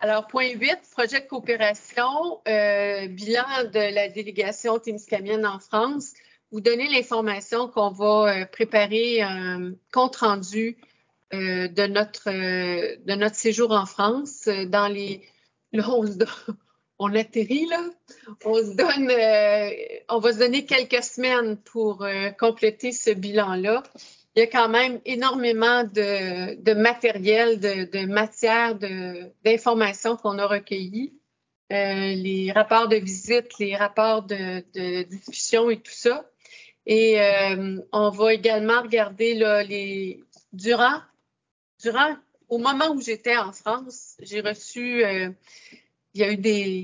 Alors, point 8, projet de coopération, bilan de la délégation Témiscamingue en France. Vous donnez l'information qu'on va préparer un compte-rendu de notre séjour en France. Là, on atterrit, là. On va se donner quelques semaines pour compléter ce bilan-là. Il y a quand même énormément de matériel, de matière, d'informations qu'on a recueillies. Les rapports de visite, les rapports de discussion et tout ça. Et on va également regarder là, au moment où j'étais en France, j'ai reçu, il y a eu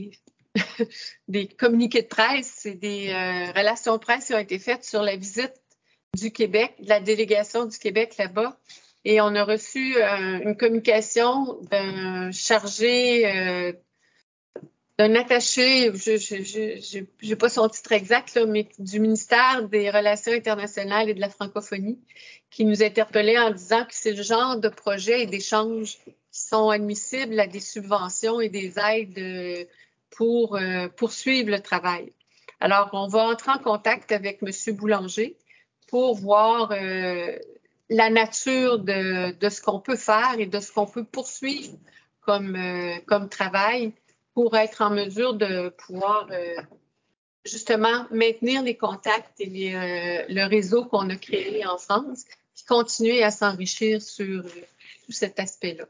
des communiqués de presse et des relations de presse qui ont été faites sur la visite du Québec, de la délégation du Québec là-bas. Et on a reçu une communication d'un chargé, d'un attaché, je n'ai pas son titre exact, là, mais du ministère des Relations internationales et de la francophonie, qui nous interpellait en disant que c'est le genre de projet et d'échanges qui sont admissibles à des subventions et des aides pour poursuivre le travail. Alors, on va entrer en contact avec M. Boulanger pour voir la nature de ce qu'on peut faire et de ce qu'on peut poursuivre comme travail pour être en mesure de pouvoir justement maintenir les contacts et le réseau qu'on a créé en France, puis continuer à s'enrichir sur tout cet aspect-là.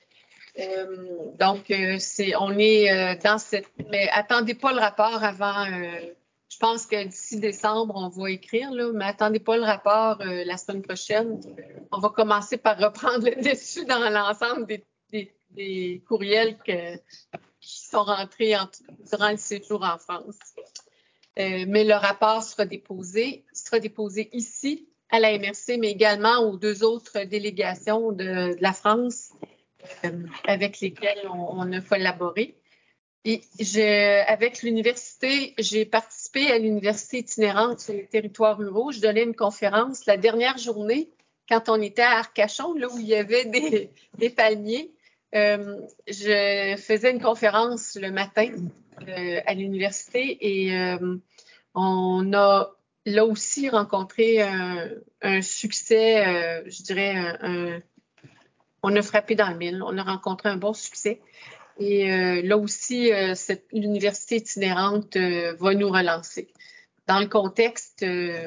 Donc, on est dans cette... Mais attendez pas le rapport avant... je pense que d'ici décembre, on va écrire, là, mais attendez pas le rapport la semaine prochaine. On va commencer par reprendre le dessus dans l'ensemble des courriels qui sont rentrés durant le séjour en France. Mais le rapport sera déposé ici à la MRC, mais également aux deux autres délégations de la France avec lesquelles on a collaboré. Et avec l'université, j'ai participé à l'université itinérante sur les territoires ruraux. Je donnais une conférence la dernière journée quand on était à Arcachon, là où il y avait des palmiers. Je faisais une conférence le matin à l'université et on a là aussi rencontré un succès, je dirais, on a frappé dans le mille, on a rencontré un bon succès. Et là aussi, l'université itinérante va nous relancer. Dans le contexte,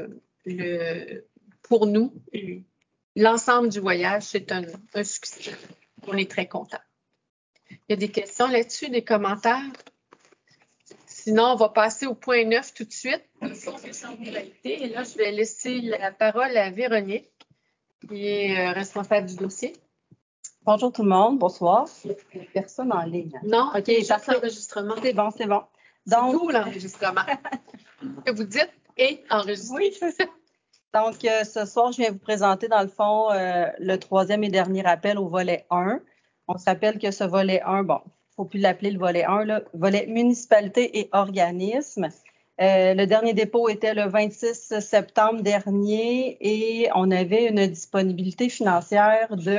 pour nous, l'ensemble du voyage, c'est un succès. On est très contents. Il y a des questions là-dessus, des commentaires? Sinon, on va passer au point 9 tout de suite. Et là, je vais laisser la parole à Véronique, qui est responsable du dossier. Bonjour tout le monde, bonsoir. Il n'y a personne en ligne. Non, OK, juste l'enregistrement. C'est bon. Donc, c'est tout l'enregistrement. Que vous dites et enregistré. Oui, c'est ça. Donc, ce soir, je viens vous présenter, dans le fond, le troisième et dernier appel au volet 1. On se rappelle que ce volet 1, bon, il ne faut plus l'appeler le volet 1, là, volet municipalité et organisme. Le dernier dépôt était le 26 septembre dernier et on avait une disponibilité financière de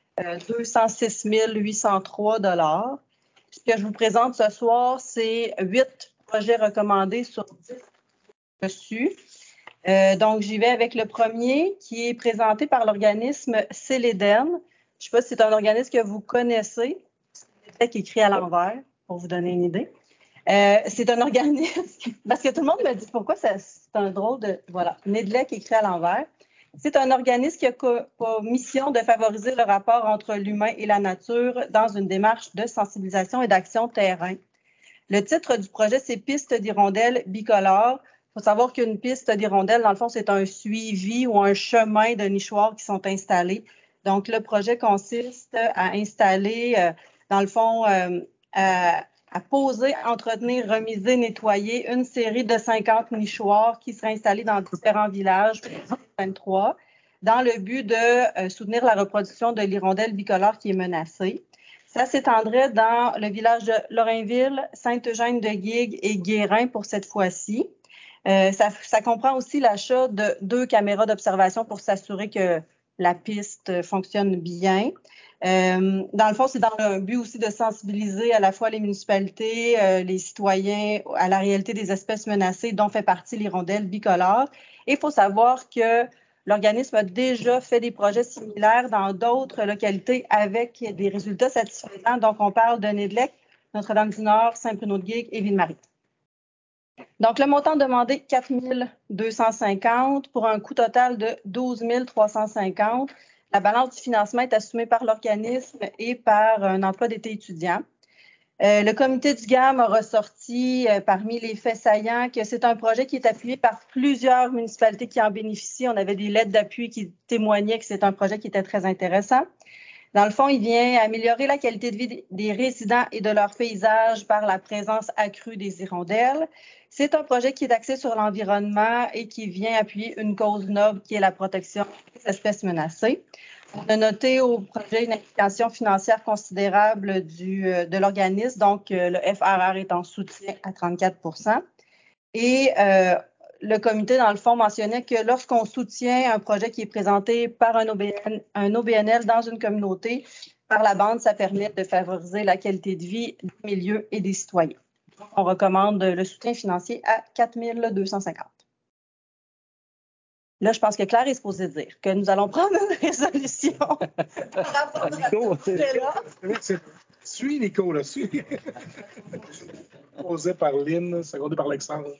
206 803 $. Ce que je vous présente ce soir, c'est 8 projets recommandés sur 10 reçus. Donc, j'y vais avec le premier qui est présenté par l'organisme Céléden. Je ne sais pas si c'est un organisme que vous connaissez. C'est qui écrit à l'envers, pour vous donner une idée. C'est un organisme, parce que tout le monde me dit pourquoi c'est un drôle de... Voilà, Nedlec écrit à l'envers. C'est un organisme qui a pour mission de favoriser le rapport entre l'humain et la nature dans une démarche de sensibilisation et d'action terrain. Le titre du projet, c'est Piste d'hirondelles bicolores. Il faut savoir qu'une piste d'hirondelles, dans le fond, c'est un suivi ou un chemin de nichoirs qui sont installés. Donc, le projet consiste à installer, dans le fond, à poser, entretenir, remiser, nettoyer une série de 50 nichoirs qui seraient installés dans différents villages, 23, dans le but de soutenir la reproduction de l'hirondelle bicolore qui est menacée. Ça s'étendrait dans le village de Lorrainville, Sainte-Eugène-de-Guigues et Guérin pour cette fois-ci. Ça comprend aussi l'achat de 2 caméras d'observation pour s'assurer que la piste fonctionne bien. Dans le fond, c'est dans un but aussi de sensibiliser à la fois les municipalités, les citoyens à la réalité des espèces menacées dont fait partie l'hirondelle bicolore. Et il faut savoir que l'organisme a déjà fait des projets similaires dans d'autres localités avec des résultats satisfaisants. Donc, on parle de Nédelec, Notre-Dame-du-Nord, Saint-Bruno-de-Guigue et Ville-Marie. Donc, le montant demandé, 4 250 pour un coût total de 12 350. La balance du financement est assumée par l'organisme et par un emploi d'été étudiant. Le comité du GAM a ressorti parmi les faits saillants que c'est un projet qui est appuyé par plusieurs municipalités qui en bénéficient. On avait des lettres d'appui qui témoignaient que c'est un projet qui était très intéressant. Dans le fond, il vient améliorer la qualité de vie des résidents et de leur paysage par la présence accrue des hirondelles. C'est un projet qui est axé sur l'environnement et qui vient appuyer une cause noble qui est la protection des espèces menacées. On a noté au projet une implication financière considérable de l'organisme, donc le FRR est en soutien à 34 %. Et le comité, dans le fond, mentionnait que lorsqu'on soutient un projet qui est présenté par un OBNL dans une communauté, par la bande, ça permet de favoriser la qualité de vie des milieux et des citoyens. On recommande le soutien financier à 4 250. Là, je pense que Claire est supposée dire que nous allons prendre une résolution par rapport à ce projet-là. Suis, Nico, là, suis. Posé par Lynn, secondé par Alexandre.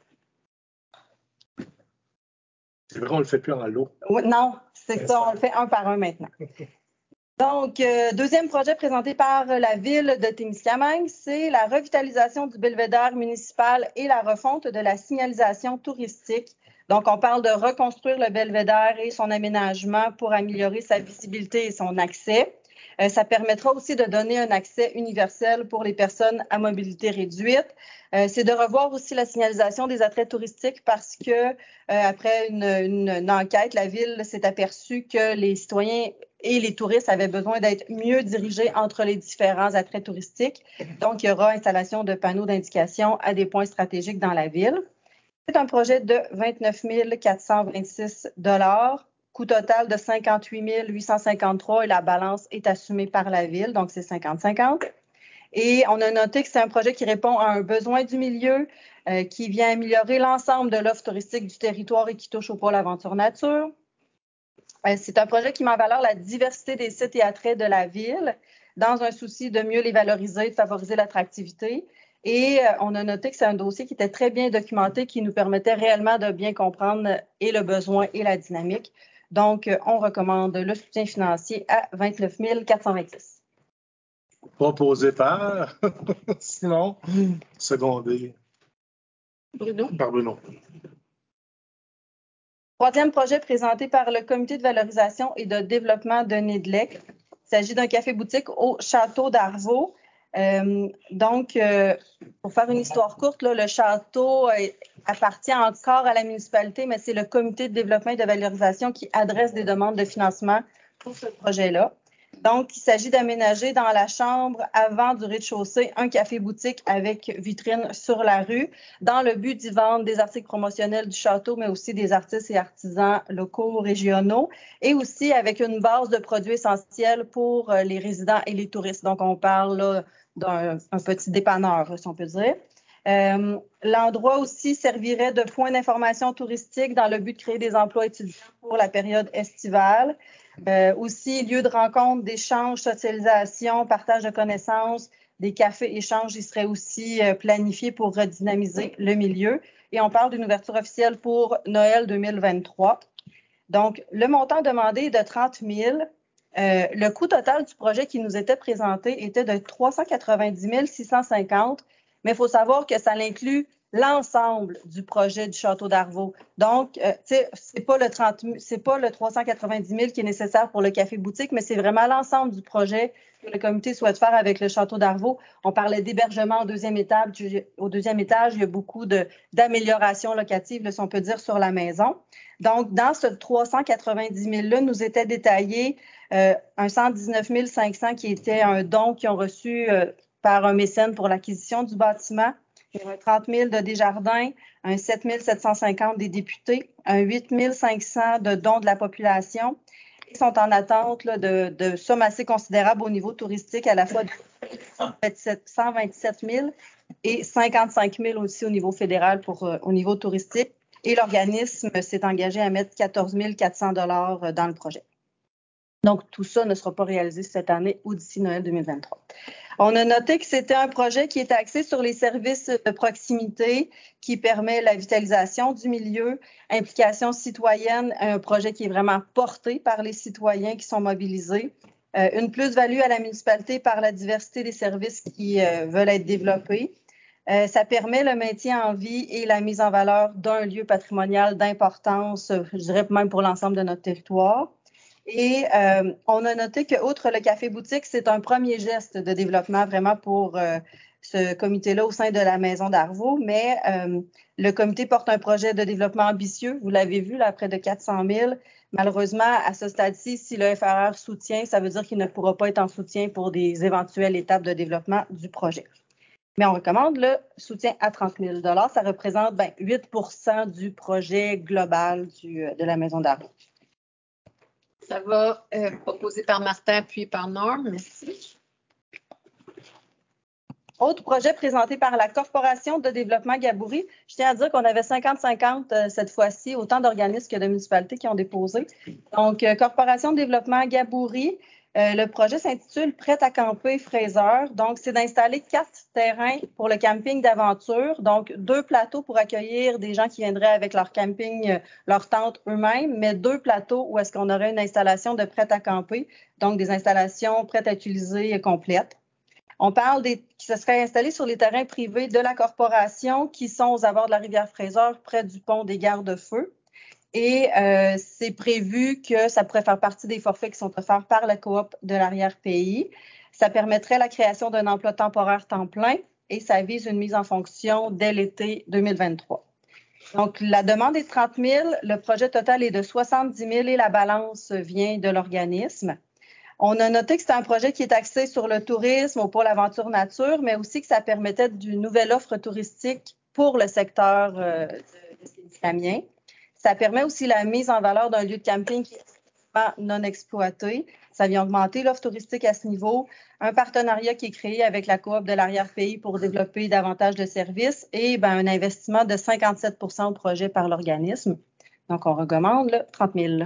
C'est vrai, on ne le fait plus en lot. Oui, non, c'est ça, on le fait un par un maintenant. Donc, deuxième projet présenté par la ville de Témiscamingue, c'est la revitalisation du belvédère municipal et la refonte de la signalisation touristique. Donc, on parle de reconstruire le belvédère et son aménagement pour améliorer sa visibilité et son accès. Ça permettra aussi de donner un accès universel pour les personnes à mobilité réduite. C'est de revoir aussi la signalisation des attraits touristiques parce que après une enquête, la ville s'est aperçue que les citoyens et les touristes avaient besoin d'être mieux dirigés entre les différents attraits touristiques. Donc, il y aura installation de panneaux d'indication à des points stratégiques dans la ville. C'est un projet de 29 426 $, coût total de 58 853 et la balance est assumée par la ville, donc c'est 50-50. Et on a noté que c'est un projet qui répond à un besoin du milieu, qui vient améliorer l'ensemble de l'offre touristique du territoire et qui touche au pôle aventure nature. C'est un projet qui met en valeur la diversité des sites et attraits de la ville dans un souci de mieux les valoriser, de favoriser l'attractivité. Et on a noté que c'est un dossier qui était très bien documenté, qui nous permettait réellement de bien comprendre et le besoin et la dynamique. Donc, on recommande le soutien financier à 29 426. Proposé par Simon, secondé par Bruno. Troisième projet présenté par le Comité de valorisation et de développement de Nédelec. Il s'agit d'un café-boutique au Château d'Arvaux. Donc, pour faire une histoire courte, là, le château appartient encore à la municipalité, mais c'est le Comité de développement et de valorisation qui adresse des demandes de financement pour ce projet-là. Donc, il s'agit d'aménager dans la chambre avant du rez-de-chaussée un café-boutique avec vitrine sur la rue dans le but d'y vendre des articles promotionnels du château, mais aussi des artistes et artisans locaux, régionaux, et aussi avec une base de produits essentiels pour les résidents et les touristes. Donc, on parle là, d'un petit dépanneur, si on peut dire. L'endroit aussi servirait de point d'information touristique dans le but de créer des emplois étudiants pour la période estivale. Aussi, lieu de rencontre, d'échange, socialisation, partage de connaissances, des cafés-échanges, il serait aussi planifié pour redynamiser le milieu. Et on parle d'une ouverture officielle pour Noël 2023. Donc, le montant demandé est de 30 000. Le coût total du projet qui nous était présenté était de 390 650, mais il faut savoir que ça inclut l'ensemble du projet du Château d'Arvaux. Donc, c'est pas le 390 000 qui est nécessaire pour le café-boutique, mais c'est vraiment l'ensemble du projet que le comité souhaite faire avec le Château d'Arvaux. On parlait d'hébergement au deuxième étage. Au deuxième étage, il y a beaucoup d'améliorations locatives, si on peut dire, sur la maison. Donc, dans ce 390 000-là, nous était détaillé un 119 500 qui était un don qu'ils ont reçu par un mécène pour l'acquisition du bâtiment. Il y a un 30 000 de Desjardins, un 7 750 des députés, un 8 500 de dons de la population et sont en attente là, de sommes assez considérables au niveau touristique, à la fois de 127 000 et 55 000 aussi au niveau fédéral au niveau touristique. Et l'organisme s'est engagé à mettre 14 400 $ dans le projet. Donc, tout ça ne sera pas réalisé cette année ou d'ici Noël 2023. On a noté que c'était un projet qui était axé sur les services de proximité, qui permet la vitalisation du milieu, implication citoyenne, un projet qui est vraiment porté par les citoyens qui sont mobilisés, une plus-value à la municipalité par la diversité des services qui veulent être développés. Ça permet le maintien en vie et la mise en valeur d'un lieu patrimonial d'importance, je dirais même pour l'ensemble de notre territoire. Et on a noté qu'outre le café-boutique, c'est un premier geste de développement vraiment pour ce comité-là au sein de la Maison d'Arvaux, mais le comité porte un projet de développement ambitieux, vous l'avez vu, là, à près de 400 000. Malheureusement, à ce stade-ci, si le FRR soutient, ça veut dire qu'il ne pourra pas être en soutien pour des éventuelles étapes de développement du projet. Mais on recommande le soutien à 30 000 $. Ça représente 8 % du projet global de la Maison d'Arvaux. Ça va proposé par Martin puis par Norm. Merci. Autre projet présenté par la Corporation de développement Gaboury. Je tiens à dire qu'on avait 50-50 cette fois-ci, autant d'organismes que de municipalités qui ont déposé. Donc, Corporation de développement Gaboury. Le projet s'intitule Prêt à camper Fraser. Donc, c'est d'installer 4 terrains pour le camping d'aventure. Donc, 2 plateaux pour accueillir des gens qui viendraient avec leur camping, leur tente eux-mêmes, mais 2 plateaux où est-ce qu'on aurait une installation de prêt à camper. Donc, des installations prêtes à utiliser complètes. On parle qui se seraient installés sur les terrains privés de la corporation qui sont aux abords de la rivière Fraser, près du pont des Gardes-Feux. Et c'est prévu que ça pourrait faire partie des forfaits qui sont offerts par la coop de l'arrière-pays. Ça permettrait la création d'un emploi temporaire temps plein et ça vise une mise en fonction dès l'été 2023. Donc, la demande est de 30 000, le projet total est de 70 000 et la balance vient de l'organisme. On a noté que c'est un projet qui est axé sur le tourisme ou pour l'aventure nature, mais aussi que ça permettait d'une nouvelle offre touristique pour le secteur de Témiscamingue. Ça permet aussi la mise en valeur d'un lieu de camping qui est non exploité. Ça vient augmenter l'offre touristique à ce niveau. Un partenariat qui est créé avec la coop de l'arrière-pays pour développer davantage de services et un investissement de 57 % au projet par l'organisme. Donc, on recommande 30 000.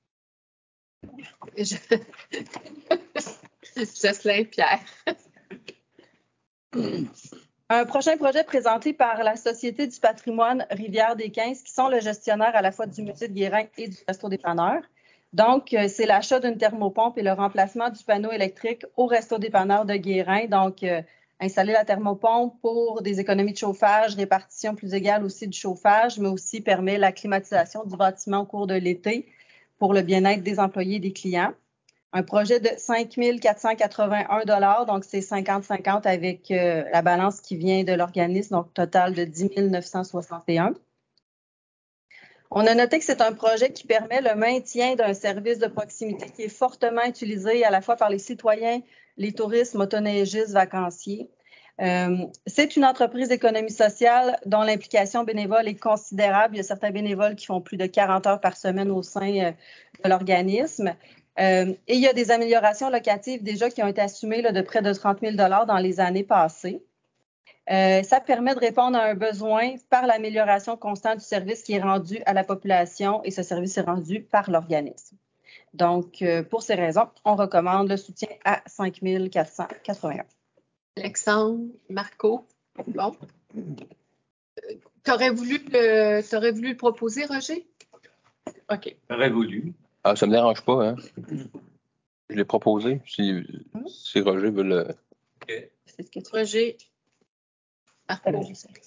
Jocelyn Pierre. Un prochain projet présenté par la Société du patrimoine Rivière-des-Quinze, qui sont le gestionnaire à la fois du musée de Guérin et du resto-dépanneur. Donc, c'est l'achat d'une thermopompe et le remplacement du panneau électrique au resto-dépanneur de Guérin. Donc, installer la thermopompe pour des économies de chauffage, répartition plus égale aussi du chauffage, mais aussi permet la climatisation du bâtiment au cours de l'été pour le bien-être des employés et des clients. Un projet de 5 481 $, donc c'est 50-50 avec la balance qui vient de l'organisme, donc total de 10 961. On a noté que c'est un projet qui permet le maintien d'un service de proximité qui est fortement utilisé à la fois par les citoyens, les touristes, motoneigistes, vacanciers. C'est une entreprise d'économie sociale dont l'implication bénévole est considérable. Il y a certains bénévoles qui font plus de 40 heures par semaine au sein de l'organisme. Et il y a des améliorations locatives déjà qui ont été assumées de près de 30 000 $ dans les années passées. Ça permet de répondre à un besoin par l'amélioration constante du service qui est rendu à la population et ce service est rendu par l'organisme. Donc, pour ces raisons, on recommande le soutien à 5 481. Alexandre, Marco, bon. T'aurais voulu le proposer, Roger? OK. J'aurais voulu. Ah, ça me dérange pas, hein? Je l'ai proposé. Si Roger veut le... Okay. C'est ce que tu Roger. Marco.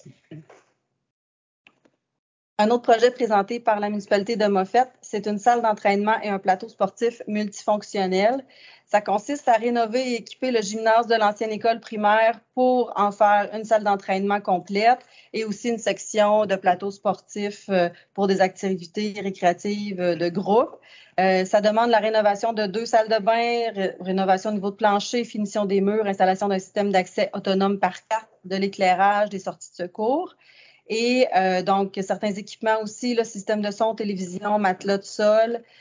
Un autre projet présenté par la municipalité de Moffett, c'est une salle d'entraînement et un plateau sportif multifonctionnel. Ça consiste à rénover et équiper le gymnase de l'ancienne école primaire pour en faire une salle d'entraînement complète et aussi une section de plateau sportif pour des activités récréatives de groupe. Ça demande la rénovation de 2 salles de bain, rénovation au niveau de plancher, finition des murs, installation d'un système d'accès autonome par carte, de l'éclairage, des sorties de secours. Et donc, certains équipements aussi, le système de son, télévision, matelas de sol.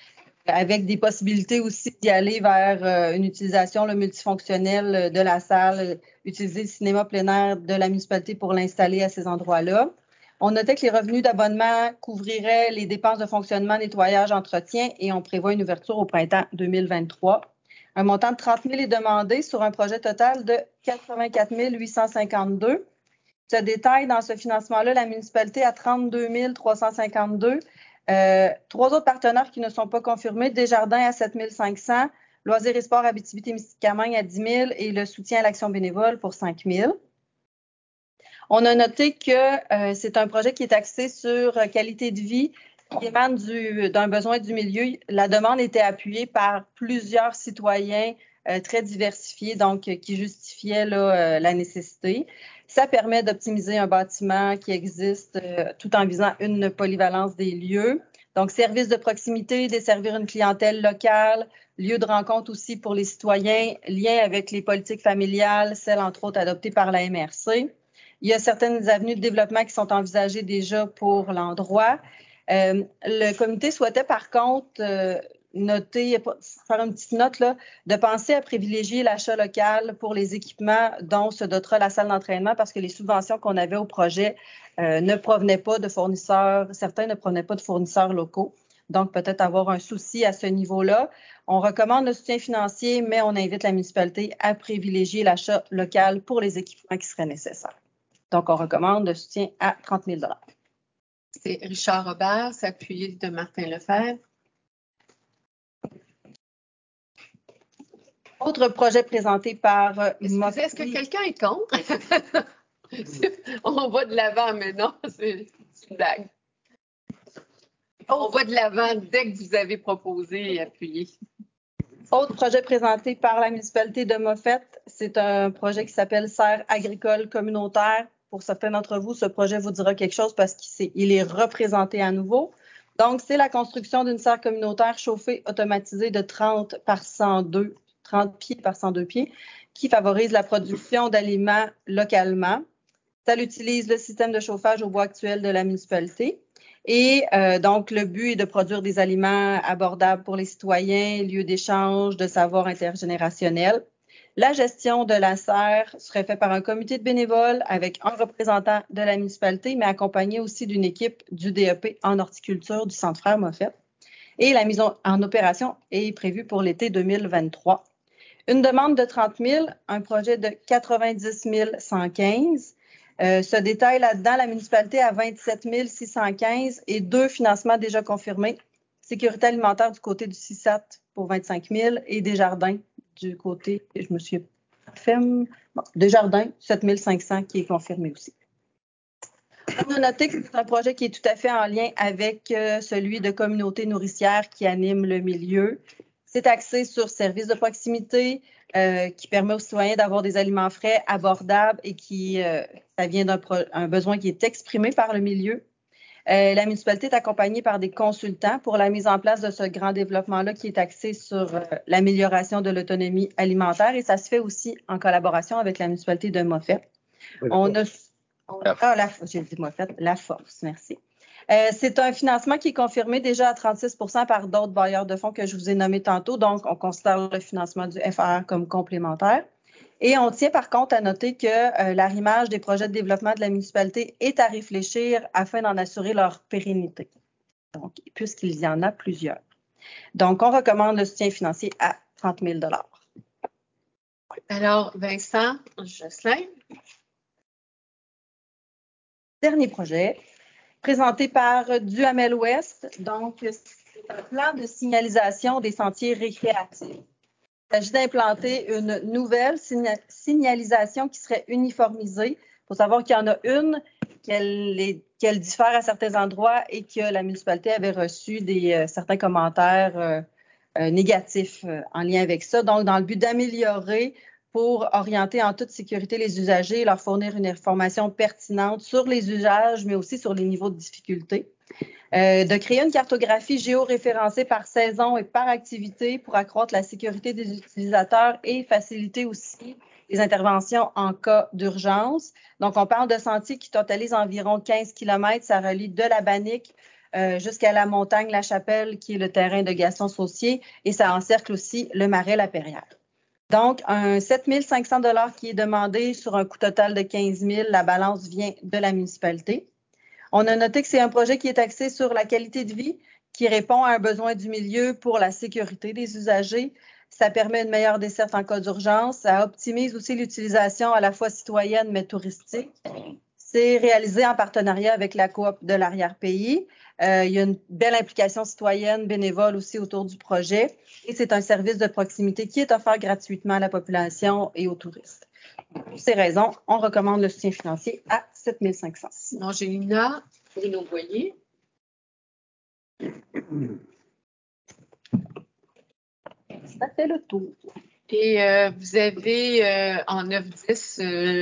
avec des possibilités aussi d'y aller vers une utilisation multifonctionnelle de la salle, utiliser le cinéma plein air de la municipalité pour l'installer à ces endroits-là. On notait que les revenus d'abonnement couvriraient les dépenses de fonctionnement, nettoyage, entretien et on prévoit une ouverture au printemps 2023. Un montant de 30 000 est demandé sur un projet total de 84 852. Ce détail dans ce financement-là, la municipalité a 32 352. 3 autres partenaires qui ne sont pas confirmés, Desjardins à 7 500, Loisirs et Sports Abitibi-Témiscamingue à 10 000 et le soutien à l'action bénévole pour 5 000. On a noté que c'est un projet qui est axé sur qualité de vie qui émane d'un besoin du milieu. La demande était appuyée par plusieurs citoyens très diversifiés, donc qui justifiaient la nécessité. Ça permet d'optimiser un bâtiment qui existe tout en visant une polyvalence des lieux. Donc, services de proximité, desservir une clientèle locale, lieu de rencontre aussi pour les citoyens, lien avec les politiques familiales, celles entre autres adoptées par la MRC. Il y a certaines avenues de développement qui sont envisagées déjà pour l'endroit. Le comité souhaitait par contre faire une petite note là, de penser à privilégier l'achat local pour les équipements dont se dotera la salle d'entraînement parce que les subventions qu'on avait au projet ne provenaient pas de fournisseurs, certains ne provenaient pas de fournisseurs locaux. Donc, peut-être avoir un souci à ce niveau-là. On recommande le soutien financier, mais on invite la municipalité à privilégier l'achat local pour les équipements qui seraient nécessaires. Donc, on recommande le soutien à 30 000 $. C'est Richard Robert, appuyé de Martin Lefebvre. Autre projet présenté par Excusez, est-ce que quelqu'un est contre? On va de l'avant, mais non, c'est une blague. On va de l'avant dès que vous avez proposé et appuyé. Autre projet présenté par la municipalité de Moffett, c'est un projet qui s'appelle Serre agricole communautaire. Pour certains d'entre vous, ce projet vous dira quelque chose parce qu'il est représenté à nouveau. Donc, c'est la construction d'une serre communautaire chauffée automatisée de 30 pieds par 102 pieds qui favorise la production d'aliments localement. Ça utilise le système de chauffage au bois actuel de la municipalité. Et donc, le but est de produire des aliments abordables pour les citoyens, lieu d'échange, de savoir intergénérationnel. La gestion de la serre serait faite par un comité de bénévoles avec un représentant de la municipalité, mais accompagné aussi d'une équipe du DEP en horticulture du Centre Frères Moffett. Et la mise en opération est prévue pour l'été 2023. Une demande de 30 000, un projet de 90 115. Ce détail là-dedans, la municipalité a 27 615 et 2 financements déjà confirmés. Sécurité alimentaire du côté du CISAT pour 25 000 et Desjardins du côté, je me suis fait, Desjardins, 7 500 qui est confirmé aussi. On a noté que c'est un projet qui est tout à fait en lien avec celui de communauté nourricière qui anime le milieu. C'est axé sur services de proximité qui permet aux citoyens d'avoir des aliments frais, abordables et ça vient d'un besoin qui est exprimé par le milieu. La municipalité est accompagnée par des consultants pour la mise en place de ce grand développement-là qui est axé sur l'amélioration de l'autonomie alimentaire et ça se fait aussi en collaboration avec la municipalité de Moffett. J'ai dit Moffett, la force, merci. C'est un financement qui est confirmé déjà à 36 % par d'autres bailleurs de fonds que je vous ai nommés tantôt. Donc, on considère le financement du FR comme complémentaire. Et on tient par contre à noter que l'arrimage des projets de développement de la municipalité est à réfléchir afin d'en assurer leur pérennité. Donc, puisqu'il y en a plusieurs. Donc, on recommande le soutien financier à 30 000 $. Alors, Vincent Josselin. Dernier projet. Présenté par Duhamel Ouest. Donc, c'est un plan de signalisation des sentiers récréatifs. Il s'agit d'implanter une nouvelle signalisation qui serait uniformisée. Il faut savoir qu'il y en a une, qu'elle diffère à certains endroits et que la municipalité avait reçu certains commentaires négatifs en lien avec ça. Donc, dans le but d'améliorer pour orienter en toute sécurité les usagers et leur fournir une information pertinente sur les usages, mais aussi sur les niveaux de difficulté. De créer une cartographie géoréférencée par saison et par activité pour accroître la sécurité des utilisateurs et faciliter aussi les interventions en cas d'urgence. Donc, on parle de sentiers qui totalisent environ 15 km. Ça relie de la Bannique jusqu'à la montagne La Chapelle, qui est le terrain de Gaston Saucier, et ça encercle aussi le marais La Perrière. Donc, un 7 500 $ qui est demandé sur un coût total de 15 000. La balance vient de la municipalité. On a noté que c'est un projet qui est axé sur la qualité de vie, qui répond à un besoin du milieu pour la sécurité des usagers. Ça permet une meilleure desserte en cas d'urgence. Ça optimise aussi l'utilisation à la fois citoyenne mais touristique. C'est réalisé en partenariat avec la coop de l'arrière-pays. Il y a une belle implication citoyenne, bénévole aussi autour du projet. Et c'est un service de proximité qui est offert gratuitement à la population et aux touristes. Pour ces raisons, on recommande le soutien financier à 7 500. Sinon, j'ai Lina, Bruno Boyer. Ça fait le tour. Et vous avez en 9-10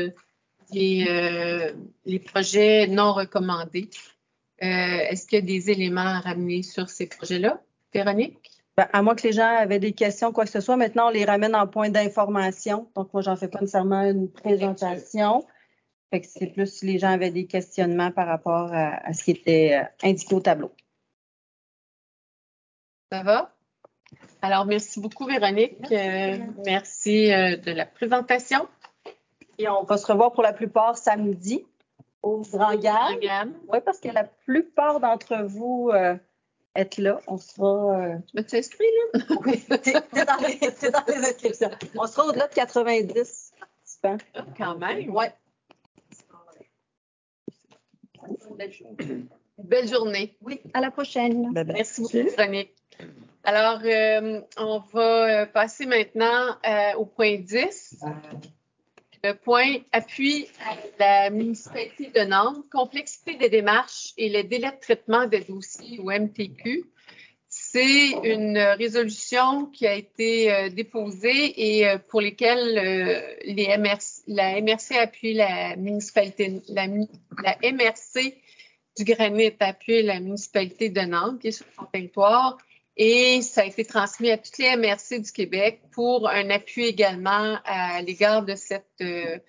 les projets non recommandés. Est-ce qu'il y a des éléments à ramener sur ces projets-là? Véronique? Ben, à moins que les gens avaient des questions, quoi que ce soit, maintenant, on les ramène en point d'information. Donc, moi, j'en fais pas nécessairement une présentation. Fait que c'est plus si les gens avaient des questionnements par rapport à ce qui était indiqué au tableau. Ça va? Alors, merci beaucoup, Véronique. Merci de la présentation. Et on va se revoir pour la plupart samedi au Grand Gam. Oui, parce que la plupart d'entre vous êtes là. On sera. Tu m'as-tu inscrit, là? Oui, t'es dans les inscriptions. On sera au-delà de 90 participants. Quand même. Oui. Belle journée. Oui, à la prochaine. Bye bye. Merci beaucoup, Véronique. Alors, on va passer maintenant au point 10. Le point appui à la municipalité de Nantes, complexité des démarches et le délai de traitement des dossiers ou MTQ. C'est une résolution qui a été déposée et pour lesquelles la MRC appuie la municipalité, la MRC du Granit appuie la municipalité de Nantes, qui est sur son territoire, et ça a été transmis à toutes les MRC du Québec pour un appui également à l'égard de cette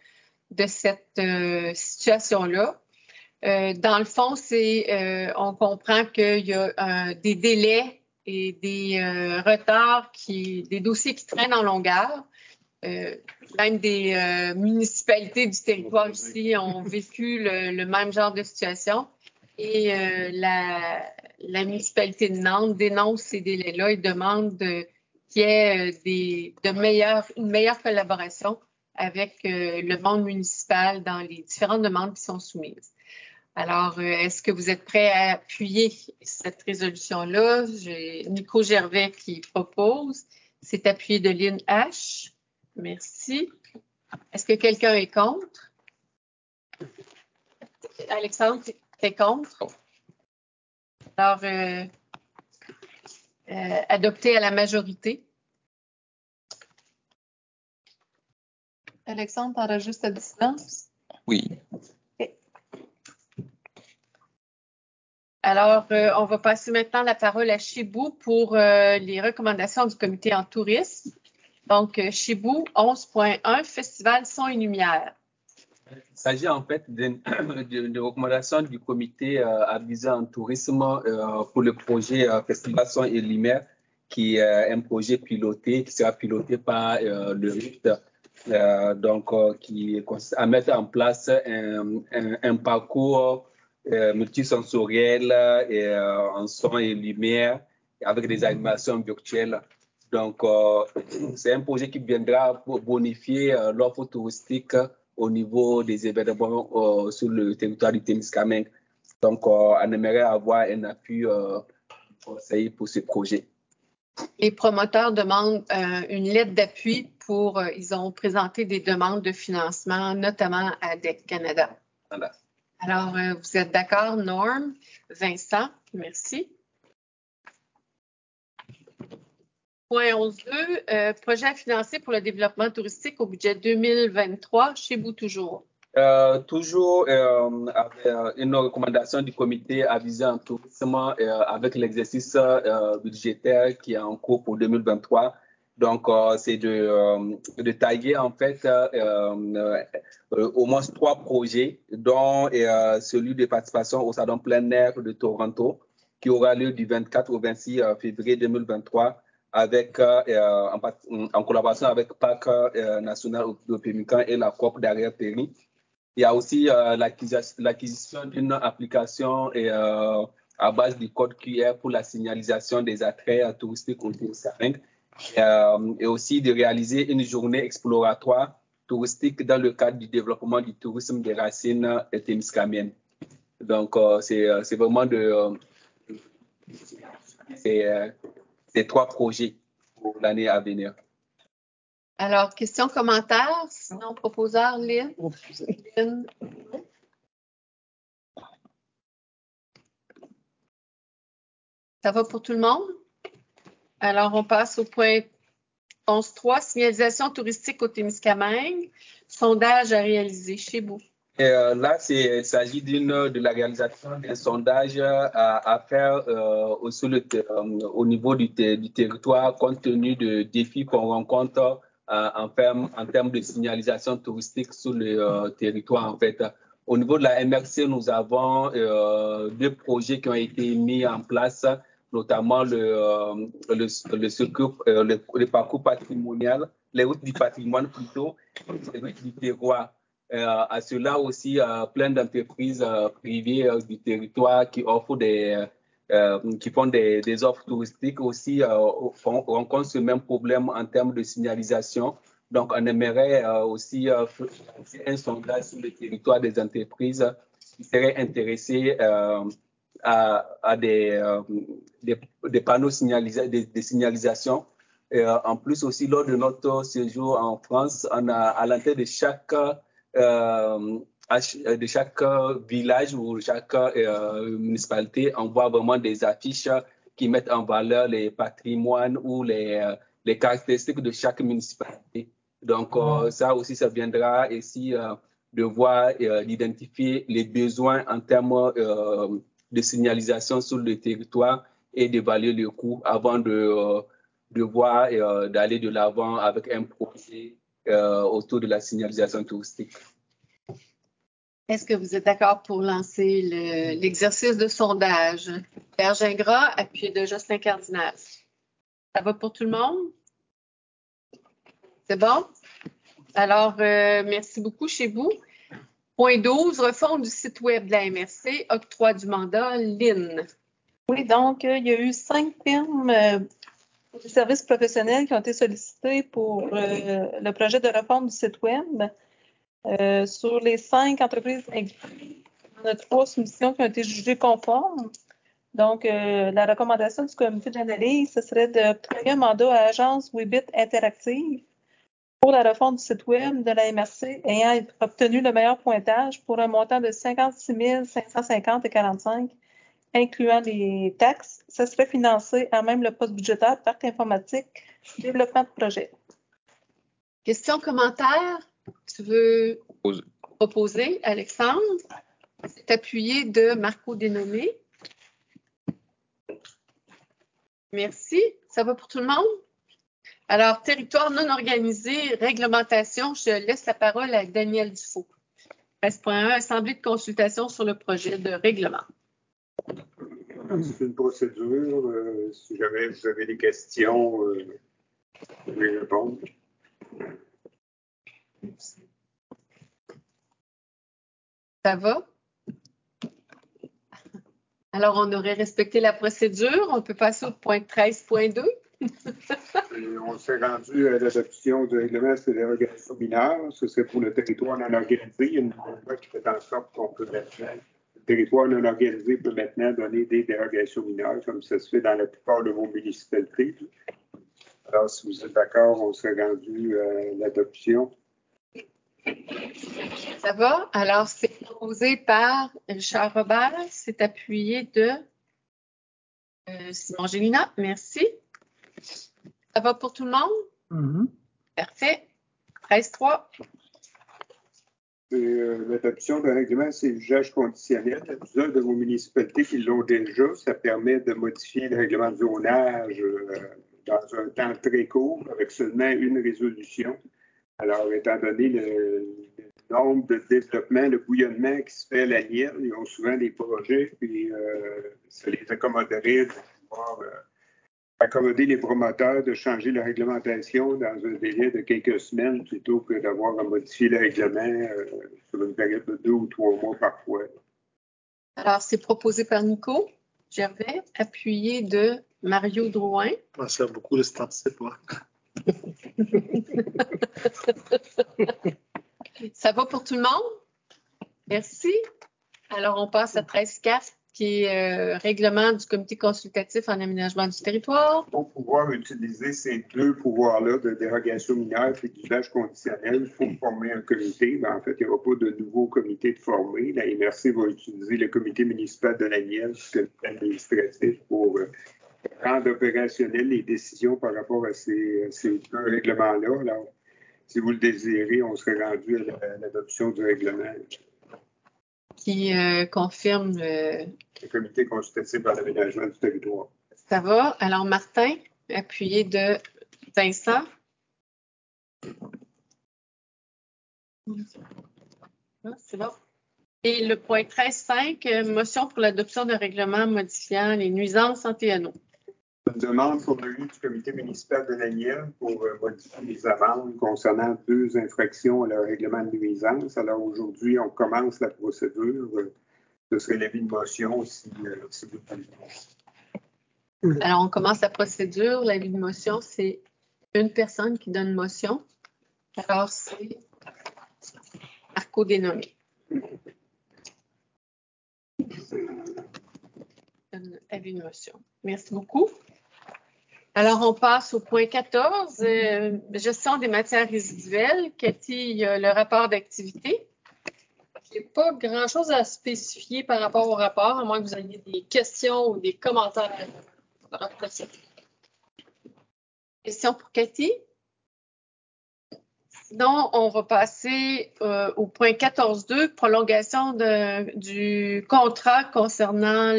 situation-là. Dans le fond, on comprend qu'il y a des délais et des retards, des dossiers qui traînent en longueur. Même des municipalités du territoire ici ont vécu le même genre de situation. Et la municipalité de Nantes dénonce ces délais-là et demande qu'il y ait une meilleure collaboration avec le monde municipal dans les différentes demandes qui sont soumises. Alors, est-ce que vous êtes prêts à appuyer cette résolution-là? J'ai Nico Gervais qui propose. C'est appuyé de Lynn H. Merci. Est-ce que quelqu'un est contre? Alexandre, t'es contre? Alors, adopté à la majorité. Alexandre, t'enregistres à distance? Oui. Okay. Alors, on va passer maintenant la parole à Chibou pour les recommandations du comité en tourisme. Donc, Chibou, 11.1, Festival Son et Lumière. Il s'agit en fait de recommandations du comité avisé en tourisme pour le projet Festival Son et Lumière, qui est un projet piloté, qui sera piloté par le RIT, qui consiste à mettre en place un parcours multisensoriel en son et lumière avec des animations virtuelles. Donc, c'est un projet qui viendra bonifier l'offre touristique au niveau des événements sur le territoire du Témiscamingue. Donc, on aimerait avoir un appui conseil pour ce projet. Les promoteurs demandent une lettre d'appui ils ont présenté des demandes de financement, notamment à DEC Canada. Voilà. Alors, vous êtes d'accord, Norm? Vincent, merci. Point 11.2, projet à financer pour le développement touristique au budget 2023, chez vous toujours. Toujours avec une recommandation du comité avisé en tourisme avec l'exercice budgétaire qui est en cours pour 2023. Donc, c'est de tailler en fait au moins 3 projets, dont celui de participation au Salon plein air de Toronto, qui aura lieu du 24 au 26 février 2023 avec, en collaboration avec Parc national de Pémican et la Coop d'Arrière-Péry. Il y a aussi l'acquisition d'une application à base du code QR pour la signalisation des attraits touristiques autour de Saringue et aussi de réaliser une journée exploratoire touristique dans le cadre du développement du tourisme des racines témiscamiennes. Donc, c'est vraiment ces 3 projets pour l'année à venir. Alors, questions, commentaires? Sinon, proposeur, Lynn? Lynn? Ça va pour tout le monde? Alors, on passe au point 11.3, signalisation touristique au Témiscamingue, sondage à réaliser chez vous. Là, il s'agit de la réalisation d'un sondage à faire au niveau du territoire compte tenu de défis qu'on rencontre en termes de signalisation touristique sur le territoire. En fait, au niveau de la MRC, nous avons 2 projets qui ont été mis en place, notamment le parcours patrimonial, les routes du patrimoine plutôt, les routes du terroir. À cela aussi, plein d'entreprises privées du territoire qui offrent qui font des offres touristiques aussi rencontrent ce même problème en termes de signalisation. Donc, on aimerait aussi un sondage sur le territoire des entreprises qui seraient intéressées à des panneaux de signalisation. En plus aussi, lors de notre séjour en France, on a à l'entrée de chaque village ou chaque municipalité, on voit vraiment des affiches qui mettent en valeur les patrimoines ou les caractéristiques de chaque municipalité. Donc, ça aussi, ça viendra ici de voir, d'identifier les besoins en termes de signalisation sur le territoire et d'évaluer le coût avant de voir d'aller de l'avant avec un projet autour de la signalisation touristique. Est-ce que vous êtes d'accord pour lancer l'exercice de sondage? Pierre Gingras, appuyé de Jocelyn Cardinal. Ça va pour tout le monde? C'est bon? Alors, merci beaucoup chez vous. Point 12, refonte du site web de la MRC, octroi du mandat, Lynn. Oui, donc, il y a eu 5 firmes de services professionnels qui ont été sollicités pour le projet de refonte du site web. Sur les 5 entreprises incluses, on a 3 soumissions qui ont été jugées conformes. Donc, la recommandation du comité d'analyse, ce serait d'octroyer un mandat à l'agence Webit Interactive pour la refonte du site web de la MRC ayant obtenu le meilleur pointage pour un montant de 56 550,45 $, incluant les taxes. Ça serait financé à même le poste budgétaire Parc informatique, développement de projet. Questions, commentaires? Tu veux proposer, Alexandre? C'est appuyé de Marco Dénommé. Merci. Ça va pour tout le monde? Alors, territoire non organisé, réglementation, je laisse la parole à Daniel Dufault. 13.1, Assemblée de consultation sur le projet de règlement. C'est une procédure. Si jamais vous avez des questions, vous pouvez répondre. Ça va? Alors, on aurait respecté la procédure. On peut passer au point 13.2. On s'est rendu à l'adoption du règlement sur les dérogations mineures. Ce serait pour le territoire non organisé. Il y a une loi qui fait en sorte qu'on peut maintenant, le territoire non organisé peut maintenant donner des dérogations mineures, comme ça se fait dans la plupart de vos municipalités. Alors, si vous êtes d'accord, on s'est rendu à l'adoption. Ça va? Alors, c'est proposé par Richard Robert. C'est appuyé de Simon Gélina. Merci. Ça va pour tout le monde? Mm-hmm. Parfait. 13.3. L'adoption d'un règlement, c'est l'usage conditionnel. Il y a plusieurs de vos municipalités qui l'ont déjà. Ça permet de modifier le règlement de zonage dans un temps très court avec seulement une résolution. Alors, étant donné nombre de développements, le bouillonnement qui se fait à la Nielle. Ils ont souvent des projets, puis ça les accommoderait de pouvoir accommoder les promoteurs de changer la réglementation dans un délai de quelques semaines plutôt que d'avoir à modifier le règlement sur une période de 2 ou 3 mois parfois. Alors, c'est proposé par Nico Gervais, appuyé de Mario Drouin. Ça sert beaucoup le start-site, moi. Ça va pour tout le monde? Merci. Alors, on passe à 13.4, qui est règlement du comité consultatif en aménagement du territoire. Pour pouvoir utiliser ces 2 pouvoirs-là de dérogation mineure et d'usage conditionnel, il faut former un comité. En fait, il n'y aura pas de nouveau comité de former. La MRC va utiliser le comité municipal de la Nielle, le comité administratif, pour rendre opérationnelles les décisions par rapport à ces 2 règlements-là. Alors, si vous le désirez, on serait rendu à l'adoption du règlement. Qui confirme le comité consultatif en aménagement du territoire. Ça va. Alors, Martin, appuyé de Vincent. C'est bon. Et le point 13.5, motion pour l'adoption d'un règlement modifiant les nuisances en TNO. Une demande qu'on a eue du comité municipal de la Nielle pour modifier les amendes concernant 2 infractions à leur règlement de nuisance. Alors aujourd'hui, on commence la procédure. Ce serait l'avis de motion si vous voulez. Alors, on commence la procédure. L'avis de motion, c'est une personne qui donne motion. Alors, c'est Marco dénommé. Avis de motion. Merci beaucoup. Alors, on passe au point 14, gestion des matières résiduelles. Cathy, il y a le rapport d'activité. Je n'ai pas grand-chose à spécifier par rapport au rapport, à moins que vous ayez des questions ou des commentaires par rapport à ça. Question pour Cathy? Sinon, on va passer au point 14.2, prolongation du contrat concernant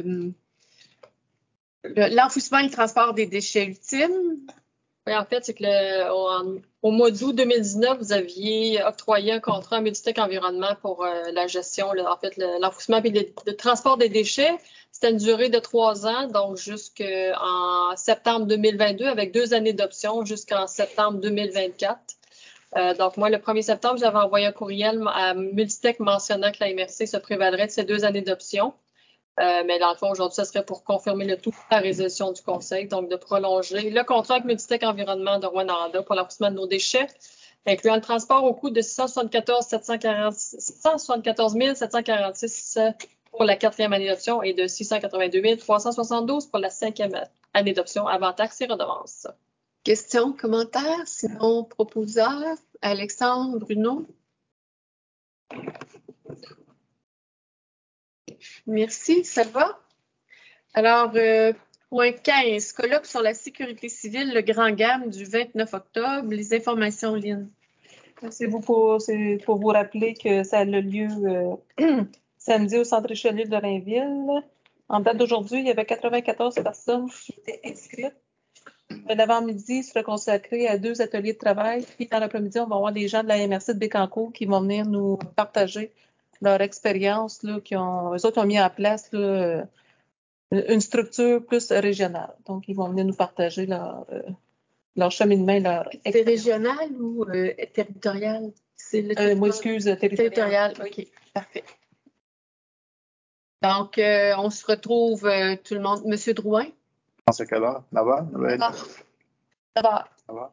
l'enfouissement et le transport des déchets ultimes. Oui, en fait, c'est que au mois d'août 2019, vous aviez octroyé un contrat à Multitech Environnement pour la gestion, l'enfouissement et le transport des déchets. C'était une durée de 3 ans, donc jusqu'en septembre 2022, avec 2 années d'option jusqu'en septembre 2024. Donc, moi, le 1er septembre, j'avais envoyé un courriel à Multitech mentionnant que la MRC se prévalerait de ces 2 années d'option. Mais dans le fond, aujourd'hui, ce serait pour confirmer le tout à la résolution du Conseil, donc de prolonger le contrat avec Multitech Environnement de Rwanda pour l'enfouissement de nos déchets, incluant le transport au coût de 174 746 pour la 4e année d'option et de 682 372 pour la 5e année d'option avant taxes et redevances. Questions, commentaires? Sinon, proposeur, Alexandre, Bruno? Merci, ça va? Alors, point 15, colloque sur la sécurité civile, le Grand Gamme du 29 octobre. Les informations, Lynn. C'est pour vous rappeler que ça a le lieu samedi au Centre Richelieu de Rainville. En date d'aujourd'hui, il y avait 94 personnes qui étaient inscrites. L'avant-midi sera consacré à 2 ateliers de travail. Puis dans l'après-midi, on va avoir des gens de la MRC de Bécancour qui vont venir nous partager leur expérience. Eux autres ont mis en place là, une structure plus régionale. Donc, ils vont venir nous partager leur cheminement. C'est régional ou territorial? C'est le moi, excuse, territorial. OK, parfait. Donc, on se retrouve, tout le monde. Monsieur Drouin? C'est quelle heure? 9h? Ça va. Ça va?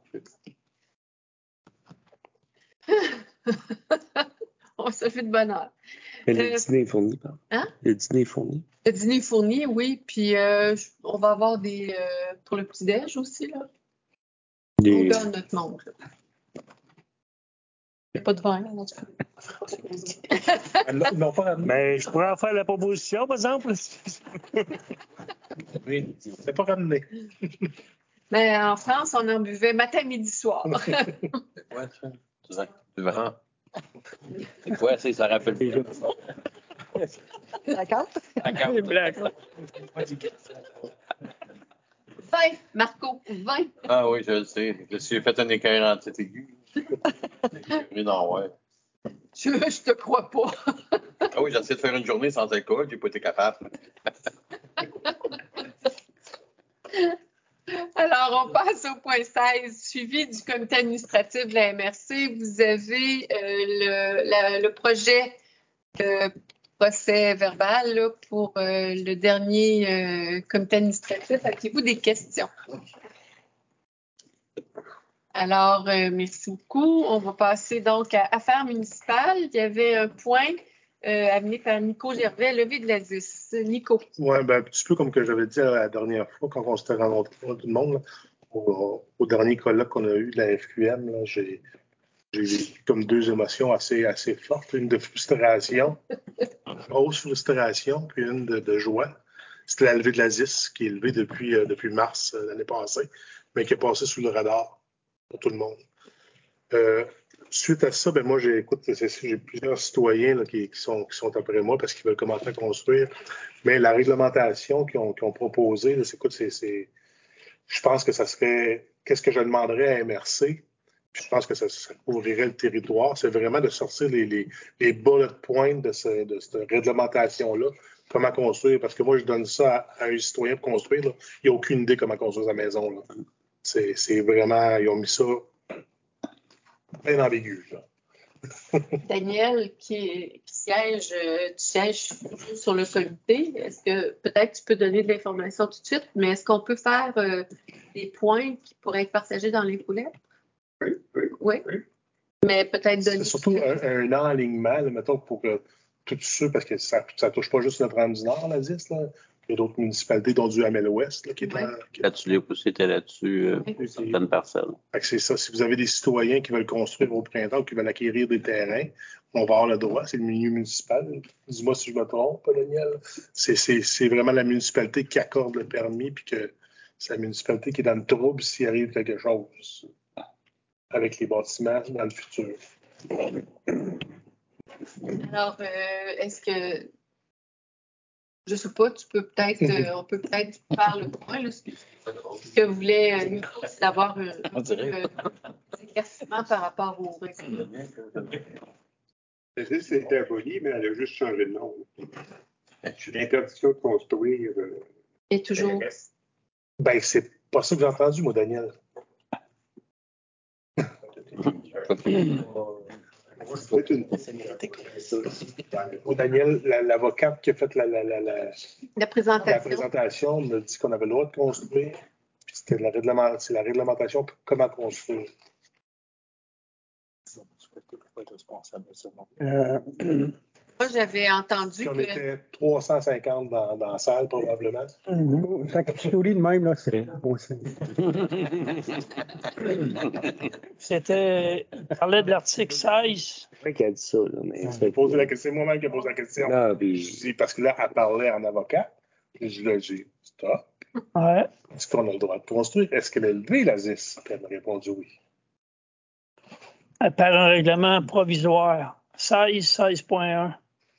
On se fait de bonne heure. Le dîner est fourni, pardon. Hein? Le dîner est fourni. Le dîner est fourni, oui. Puis, on va avoir pour le petit-déj aussi, là. On donne notre monde, là. Il n'y a pas de vin, là. Ils n'ont pas ramené. Mais je pourrais en faire la proposition, par exemple. Oui, c'est pas ramené. Mais en France, on en buvait matin, midi, soir. Ouais, ça. Du vin. Ouais, ça rappelle bien. D'accord? Les blagues. Vin, Marco, vin. Ah oui, je le sais. Je me suis fait un écueil en tête aiguë. Oui, non, ouais. Je te crois pas. Ah oui, j'ai essayé de faire une journée sans alcool, j'ai pas été capable. Alors, on passe au point 16, suivi du comité administratif de la MRC. Vous avez le projet de procès verbal là, pour le dernier comité administratif. Avez-vous des questions? Alors, merci beaucoup. On va passer donc à affaires municipales. Il y avait un point amené par Nico Gervais, levée de la 10. Nico. Oui, ben, un petit peu comme que j'avais dit la dernière fois quand on s'était rencontré tout le monde, là, au dernier colloque qu'on a eu de la FQM, là, j'ai vécu comme deux émotions assez fortes. Une de frustration, une grosse frustration, puis une de joie. C'était la levée de la 10 qui est levée depuis mars l'année passée, mais qui est passée sous le radar pour tout le monde. Suite à ça, ben moi, j'ai plusieurs citoyens là, qui sont après moi parce qu'ils veulent commencer à construire. Mais la réglementation qu'ils ont proposée, là, je pense que ça serait, qu'est-ce que je demanderais à MRC, puis je pense que ça couvrirait le territoire, c'est vraiment de sortir les bullet points de cette réglementation-là, comment construire, parce que moi, je donne ça à un citoyen pour construire, là, il n'a aucune idée comment construire sa maison. Là. C'est vraiment, ils ont mis ça bien ambigu. Là. Daniel, qui siège, tu sièges sur le comité. Est-ce que peut-être tu peux donner de l'information tout de suite, mais est-ce qu'on peut faire des points qui pourraient être partagés dans les poulettes? Oui. Mais peut-être donner. C'est surtout un enlignement, là, mettons, pour que tout ceux, parce que ça ne touche pas juste Notre-Dame du Nord, la 10, là. Il y a d'autres municipalités, dont du Hamel-Ouest, là, qui est Là-dessus, aussi était là-dessus, certaines parcelles. Fait que c'est ça. Si vous avez des citoyens qui veulent construire au printemps ou qui veulent acquérir des terrains, on va avoir le droit. C'est le milieu municipal. Dis-moi si je me trompe, Daniel. C'est vraiment la municipalité qui accorde le permis, puis que c'est la municipalité qui est dans le trouble s'il arrive quelque chose avec les bâtiments dans le futur. Alors, est-ce que, je sais pas, on peut peut-être faire le point, là, ce que voulait Nico, c'est d'avoir un éclaircissement par rapport au règlement. La c'était aboli, mais elle a juste changé de nom. L'interdiction de construire. Et toujours. Ben, c'est pas ça que j'ai entendu, moi, Daniel. Daniel, l'avocate qui a fait la présentation me dit qu'on avait le droit de construire, puis c'était la réglementation pour comment construire. Moi, j'avais entendu Puis on que. était 350 dans la salle, probablement. Ça catégorie de même, là, c'est bon. C'était. On parlait de l'article 16. C'est vrai qu'il a dit ça, là, mais C'est moi-même qui ai posé la question. non, puis... Je dis, parce que là, elle parlait en avocat. Puis je lui ai dit, stop. Ouais. Est-ce qu'on a le droit de construire? Est-ce qu'elle a levé la 10? Puis elle m'a répondu oui. Par un règlement provisoire. 16.1.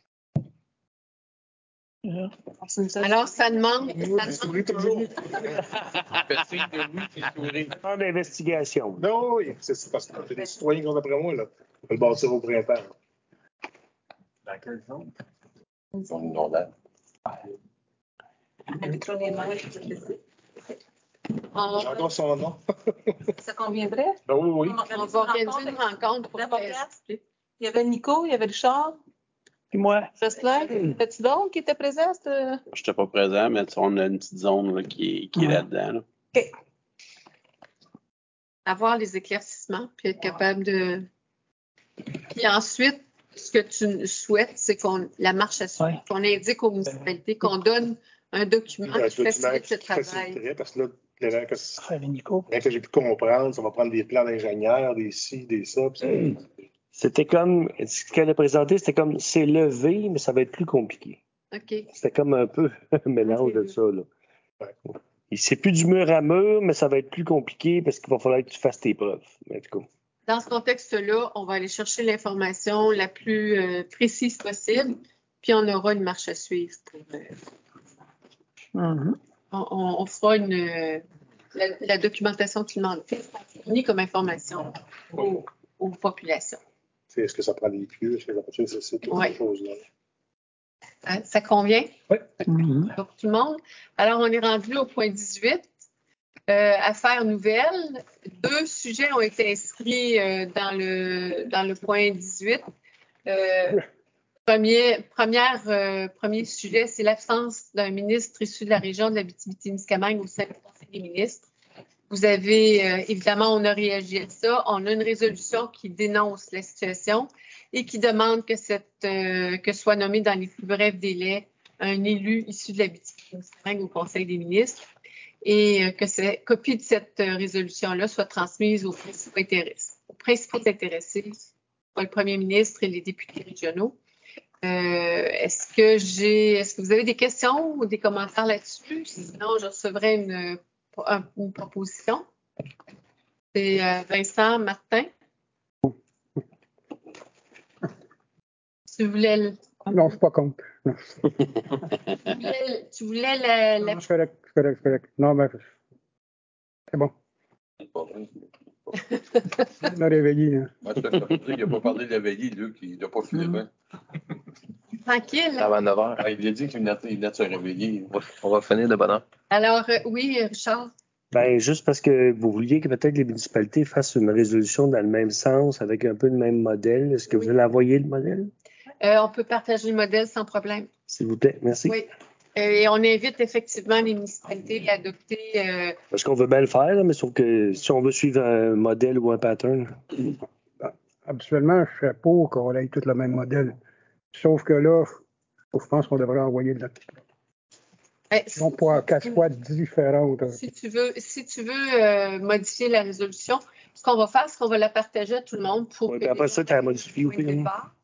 Alors, ça demande. Souris toujours. Pas d'investigation. Non, oui, c'est parce que c'est des citoyens qui sont après moi, là. On va le bâtir au printemps. Dans quelle zone? Zone inondable. J'ai encore son nom. Ça conviendrait? Ben oui. On va organiser une rencontre pour Il y avait Nico, il y avait Richard. Puis moi. Jocelyn, as-tu d'autres qui étaient présents? Je n'étais pas présent, mais on a une petite zone là, qui est là-dedans. Là. OK. Avoir les éclaircissements, puis être capable de. Puis ensuite, ce que tu souhaites, c'est la marche à suivre, qu'on indique aux municipalités, qu'on donne un document qui facilite le travail. Parce que là, rien que j'ai pu comprendre, ça va prendre des plans d'ingénieurs, des ci, des ça. C'était comme, ce qu'elle a présenté, c'était comme, c'est levé, mais ça va être plus compliqué. OK. C'était comme un peu un mélange de ça, là. Ouais. C'est plus du mur à mur, mais ça va être plus compliqué parce qu'il va falloir que tu fasses tes preuves. En tout cas. Dans ce contexte-là, on va aller chercher l'information la plus précise possible, puis on aura une marche à suivre. On fera la documentation qui demande ni comme information aux populations. Est-ce que ça prend des pieux? Est-ce que ça prend c'est toutes ces choses-là. Ça convient? Oui. Pour tout le monde. Alors, on est rendu au point 18. Affaires nouvelles. 2 sujets ont été inscrits dans le point 18. Premier sujet, c'est l'absence d'un ministre issu de la région de l'Abitibi-Témiscamingue au sein du Conseil des ministres. Vous avez, évidemment, on a réagi à ça. On a une résolution qui dénonce la situation et qui demande que soit nommé dans les plus brefs délais un élu issu de l'Abitibi-Témiscamingue au Conseil des ministres et que cette copie de cette résolution-là soit transmise aux principaux intéressés, soit le premier ministre et les députés régionaux. Est-ce que vous avez des questions ou des commentaires là-dessus? Sinon, je recevrai une proposition. C'est Vincent Martin. Tu voulais... Non, je ne suis pas contre. Tu voulais la... Non, c'est correct. Non, mais c'est bon. On a réveillé. Hein. Il n'a pas parlé de la veillée, Luc. Il n'a pas filé bien. Tranquille. Avant 9h. Il a dit qu'il venait de se réveiller. On va finir de bonne heure. Alors, oui, Richard. Ben, juste parce que vous vouliez que peut-être les municipalités fassent une résolution dans le même sens, avec un peu le même modèle. Est-ce que vous allez envoyer le modèle? On peut partager le modèle sans problème. S'il vous plaît, merci. Oui. Et on invite effectivement les municipalités à adopter... Parce qu'on veut bien le faire, là, mais sauf que si on veut suivre un modèle ou un pattern. Habituellement, je serais pour qu'on ait tout le même modèle. Sauf que là, je pense qu'on devrait envoyer de non pas qu'elle soit différente. Si tu veux modifier la résolution, ce qu'on va faire, c'est qu'on va la partager à tout le monde pour que après ça, tu la modifies au pire.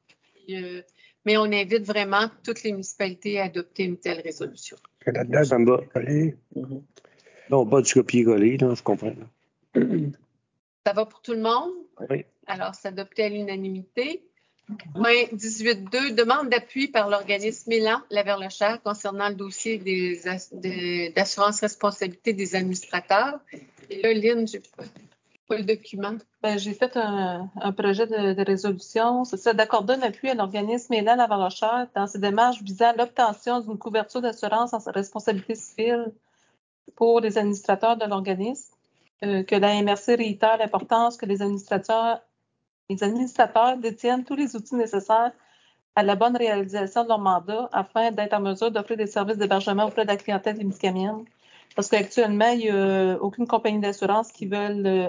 Mais on invite vraiment toutes les municipalités à adopter une telle résolution. Ça me va. Non, pas du copier-coller, je comprends. Ça va pour tout le monde? Oui. Alors, c'est adopté à l'unanimité. Point 18.2, demande d'appui par l'organisme Mélan Laverlechère concernant le dossier d'assurance responsabilité des administrateurs. Et là, Lynn, j'ai pas le document. Ben, j'ai fait un projet de résolution. C'est ça, d'accorder un appui à l'organisme Mélan Laverlechère dans ses démarches visant l'obtention d'une couverture d'assurance en responsabilité civile pour les administrateurs de l'organisme. Que la MRC réitère l'importance que les administrateurs détiennent tous les outils nécessaires à la bonne réalisation de leur mandat afin d'être en mesure d'offrir des services d'hébergement auprès de la clientèle témiscamienne. Parce qu'actuellement, il n'y a aucune compagnie d'assurance qui veulent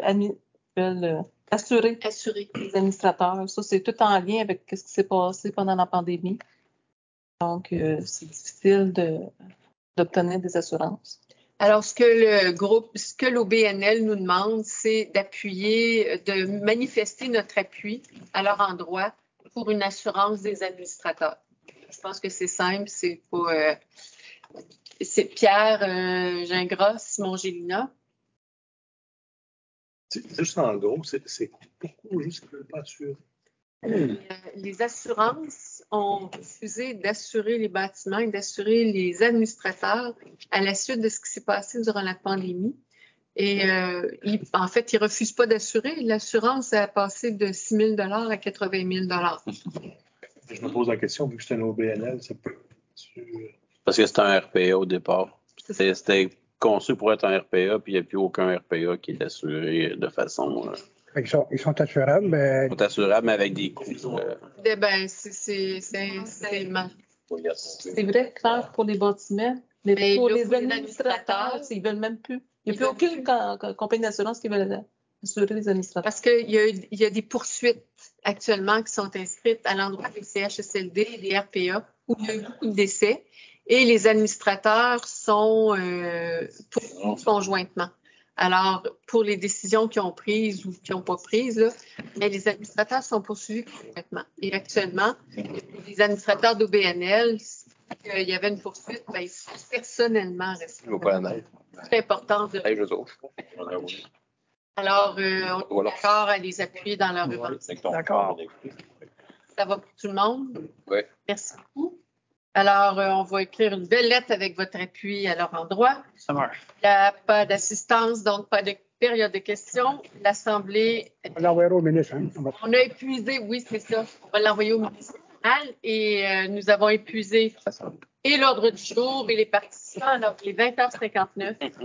assurer les administrateurs. Ça, c'est tout en lien avec ce qui s'est passé pendant la pandémie. Donc, c'est difficile d'obtenir des assurances. Alors, ce que l'OBNL nous demande, c'est de manifester notre appui à leur endroit pour une assurance des administrateurs. Je pense que c'est simple, c'est Pierre Gingras, Simon Gélina. Juste en gros, c'est pourquoi juste qu'ils ne veulent pas assurer? Les assurances ont refusé d'assurer les bâtiments et d'assurer les administrateurs à la suite de ce qui s'est passé durant la pandémie. Et en fait, ils ne refusent pas d'assurer. L'assurance a passé de 6 000 à 80 000 Je me pose la question, vu que c'est un OBNL, c'est pas... Parce que c'était un RPA au départ. C'était conçu pour être un RPA, puis il n'y a plus aucun RPA qui est assuré de façon... Ils sont assurables, mais... Ils sont assurables, mais avec des coûts. C'est mal. C'est vrai, Claire, pour les bâtiments, mais pour les administrateurs, ils ne veulent même plus. Il n'y a plus aucune compagnie d'assurance qui veut assurer les administrateurs. Parce qu'il y a des poursuites actuellement qui sont inscrites à l'endroit des CHSLD et des RPA où il y a eu beaucoup de décès et les administrateurs sont poursuivis conjointement. Alors, pour les décisions qu'ils ont prises ou qu'ils n'ont pas prises, là, mais les administrateurs sont poursuivis complètement. Et actuellement, les administrateurs d'OBNL, il y avait une poursuite, ils sont personnellement responsables. C'est important de... Alors, on est d'accord à les appuyer dans leur revendication. D'accord. Ça va pour tout le monde? Oui. Merci beaucoup. Alors, on va écrire une belle lettre avec votre appui à leur endroit. Ça marche. Il n'y a pas d'assistance, donc pas de période de questions. L'Assemblée, On l'enverra au ministre. Hein? on a épuisé, oui, c'est ça. On va l'envoyer au ministre et nous avons épuisé et l'ordre du jour et les participants. Alors, il est 20h59.